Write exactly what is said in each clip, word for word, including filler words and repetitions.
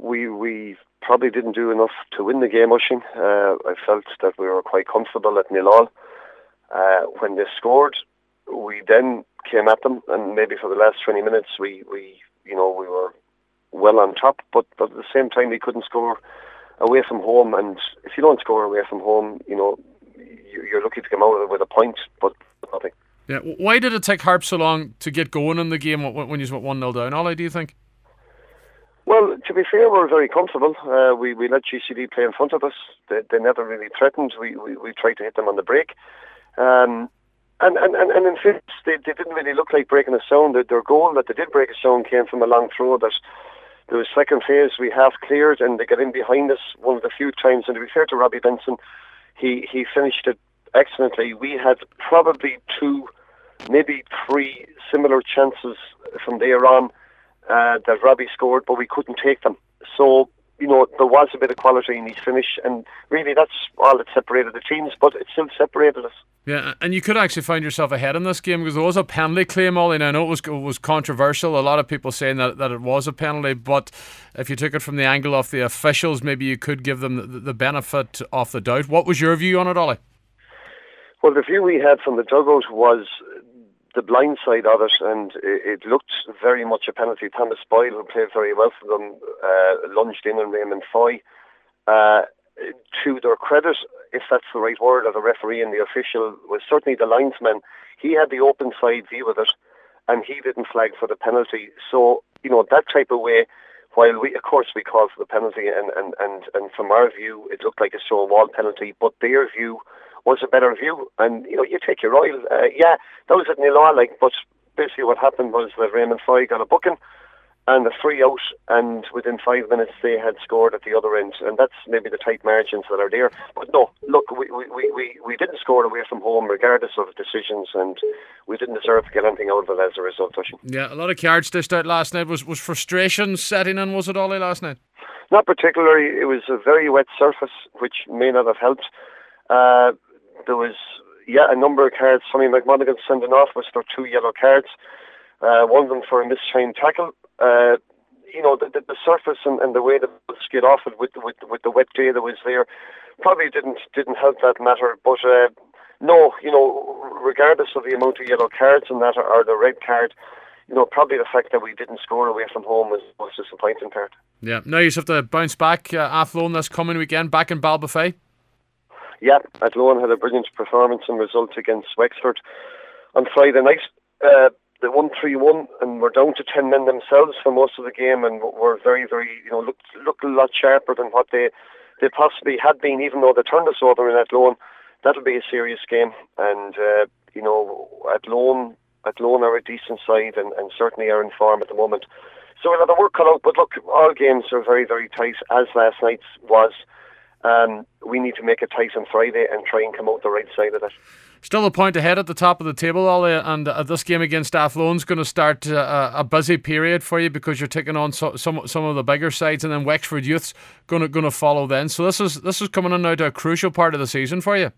we we probably didn't do enough to win the game, Oisín. Uh, I felt that we were quite comfortable at nil all. Uh, when they scored, we then came at them, and maybe for the last twenty minutes, we, we you know we were well on top. But, but at the same time, we couldn't score away from home. And if you don't score away from home, you know you're lucky to come out of it with a point, but nothing. Yeah. Why did it take Harp so long to get going in the game when you went one nil down, Ollie, do you think? Well, to be fair, we were very comfortable. Uh, we, we let G C D play in front of us. They, they never really threatened. We, we, we tried to hit them on the break. Um, and, and, and, and in fact, they, they didn't really look like breaking a stone. Their, their goal that they did break a stone came from a long throw that there was second phase we half cleared, and they got in behind us one of the few times. And to be fair to Robbie Benson, he, he finished it excellently. We had probably two, maybe three similar chances from there on uh, that Robbie scored, but we couldn't take them. So, you know, there was a bit of quality in his finish, and really that's all that separated the teams, but it still separated us. Yeah, and you could actually find yourself ahead in this game because there was a penalty claim, Ollie. Now, I know it was, it was controversial. A lot of people saying that, that it was a penalty, but if you took it from the angle of the officials, maybe you could give them the, the benefit of the doubt. What was your view on it, Ollie? Well, the view we had from the dugout was the blind side of it, and it, it looked very much a penalty. Thomas Boyle, who played very well for them, uh, lunged in on Raymond Foy. Uh, to their credit, if that's the right word, of the referee and the official, was certainly the linesman. He had the open side view of it, and he didn't flag for the penalty. So, you know, that type of way, while we, of course, we called for the penalty, and, and, and, and from our view, it looked like a stone wall penalty, but their view was a better view. And, you know, you take your oil. Uh, yeah, that was at nil all, like, but basically what happened was that Raymond Foy got a booking and a free out, and within five minutes they had scored at the other end. And that's maybe the tight margins that are there. But no, look, we we, we, we didn't score away from home regardless of decisions, and we didn't deserve to get anything out of it as a result. Yeah, a lot of cards dished out last night. Was was frustration setting in, was it, Ollie, last night? Not particularly. It was a very wet surface, which may not have helped. Uh, there was, yeah, a number of cards. Sonny McMonaghan sending off was for two yellow cards. Uh, one of them for a mistimed tackle. Uh, you know, the, the, the surface and, and the way that it skid off it with, with with the wet day that was there probably didn't didn't help that matter. But uh, no, you know, regardless of the amount of yellow cards and that, or, or the red card, you know, probably the fact that we didn't score away from home was the most disappointing part. Yeah, now you just have to bounce back. Uh, Athlone this coming weekend, back in Ballbofey. Yeah, Athlone had a brilliant performance and result against Wexford on Friday night. Uh, They won three one and were down to ten men themselves for most of the game, and were very, very, you know, looked, looked a lot sharper than what they they possibly had been, even though they turned us over in Athlone. That'll be a serious game, and, uh, you know, Athlone, Athlone are a decent side and, and certainly are in form at the moment. So we'll have the work cut out, but look, all games are very, very tight, as last night's was. Um, we need to make it tight on Friday and try and come out the right side of it. Still a point ahead at the top of the table, Ollie, and uh, this game against Athlone is going to start uh, a busy period for you because you're taking on so, some some of the bigger sides, and then Wexford Youth's going to going to follow then. So this is this is coming in now to a crucial part of the season for you.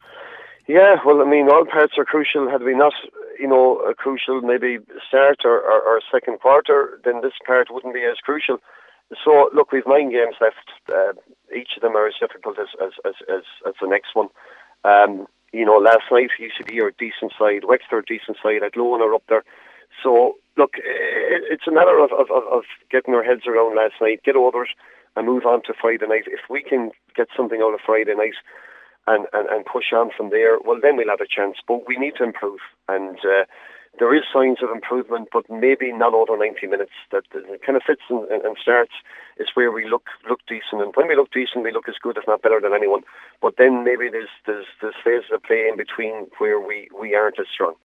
Yeah, well, I mean, all parts are crucial. Had we not, you know, a crucial maybe start or, or, or second quarter, then this part wouldn't be as crucial. So look, we've nine games left. Uh, each of them are as difficult as as as as, as the next one. Um, You know, last night U C D are a decent side, Wexford are a decent side, Athlone are up there. So, look, it's a matter of, of, of getting our heads around last night, get over it, and move on to Friday night. If we can get something out of Friday night and, and, and push on from there, well, then we'll have a chance. But we need to improve, and uh, there is signs of improvement, but maybe not over ninety minutes. That, that kind of fits and, and starts is where we look look decent, and when we look decent, we look as good, if not better, than anyone. But then maybe there's there's there's phases of play in between where we, we aren't as strong.